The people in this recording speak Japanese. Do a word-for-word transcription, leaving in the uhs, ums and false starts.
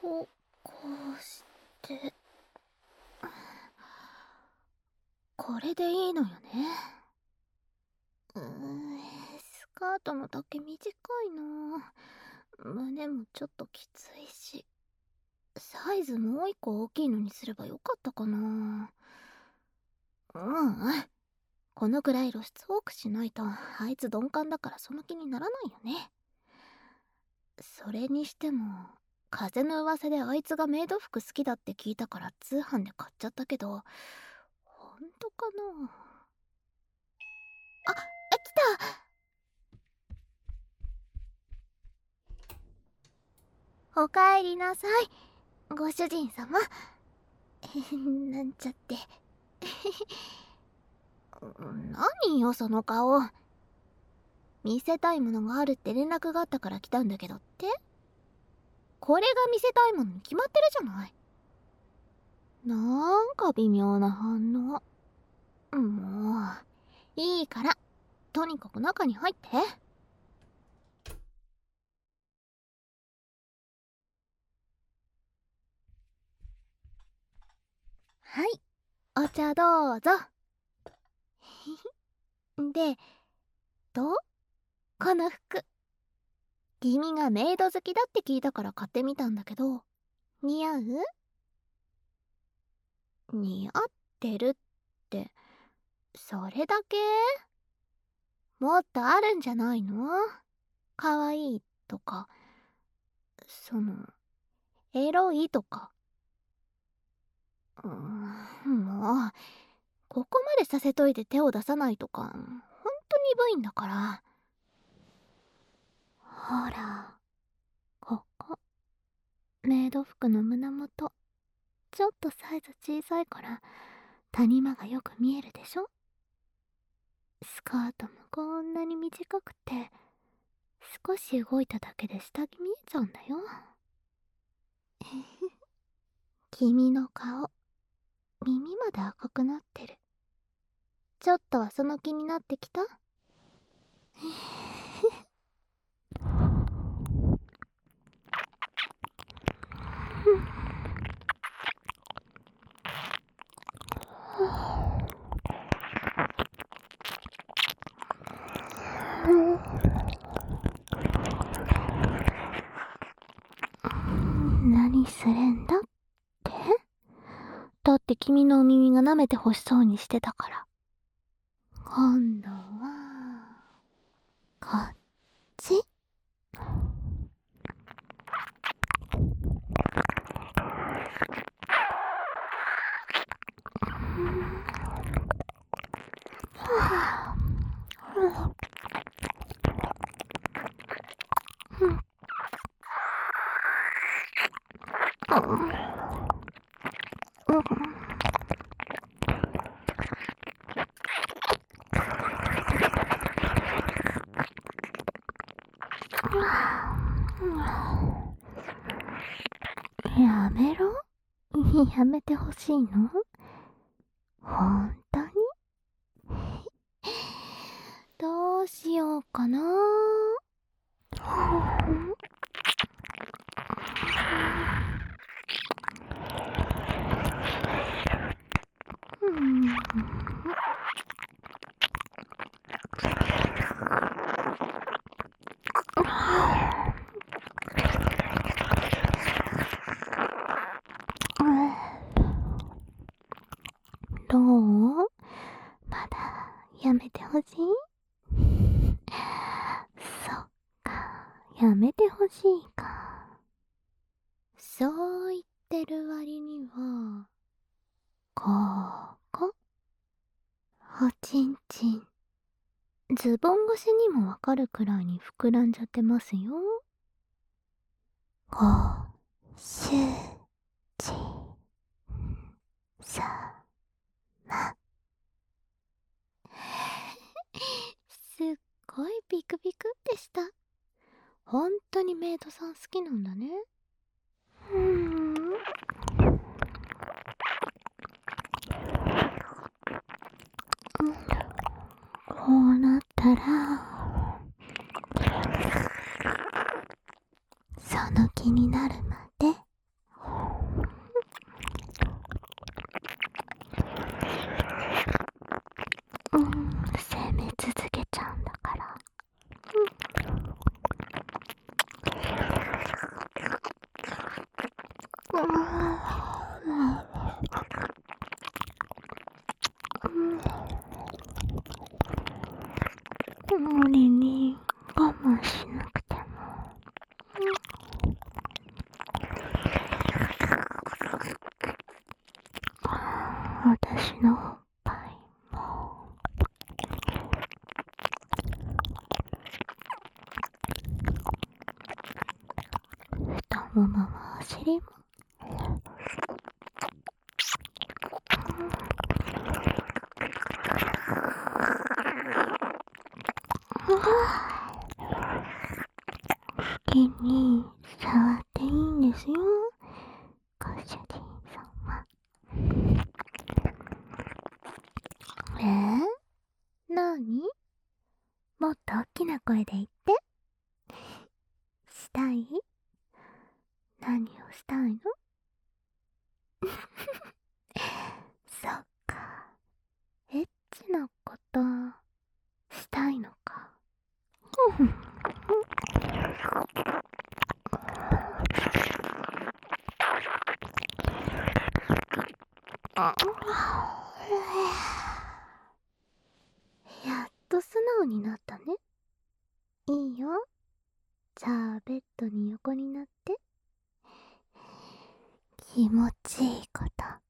ここうして、これでいいのよね。うーん、スカートの丈短いな。胸もちょっときついし、サイズもう一個大きいのにすればよかったかな。うんうん、このくらい露出多くしないとあいつ鈍感だからその気にならないよね。それにしても風の噂であいつがメイド服好きだって聞いたから通販で買っちゃったけど、ほんとかな。あ、来た。おかえりなさいご主人様。なんちゃって何よその顔。見せたいものがあるって連絡があったから来たんだけどって。これが見せたいものに決まってるじゃない。なんか微妙な反応。もういいからとにかく中に入って。はい、お茶どうぞ。で、どう？この服。君がメイド好きだって聞いたから買ってみたんだけど、似合う？似合ってるって、それだけ？もっとあるんじゃないの？かわいいとか、その、エロいとか。うーん、もう、ここまでさせといて手を出さないとか、ほんと鈍いんだから。ほら、ここ。メイド服の胸元。ちょっとサイズ小さいから、谷間がよく見えるでしょ？スカートもこんなに短くて、少し動いただけで下着見えちゃうんだよ。君の顔、耳まで赤くなってる。ちょっとはその気になってきた？何するんだって？だって君のお耳が舐めて欲しそうにしてたから。今度は、こっち。やめろ？やめてほしいの？ほんとに？どうしようかな。どう？まだやめてほしい？そっか、やめてほしいか。そう言ってる割には、ここ、おちんちん、ズボン越しにもわかるくらいに膨らんじゃってますよ。ご、しゅ、ち、さ、ま。すっごいビクビクってした。ほんとにメイドさん好きなんだね。うーん。こうなったら、その気になるまでもももお尻も好きに触っていいんですよ、ご主人様。えー、なに？もっと大きな声で言って。したい？何をしたいの？そっか、エッチなことしたいのか。やっと素直になったね。いいよ。じゃあベッドに横になって。気持ちいいこと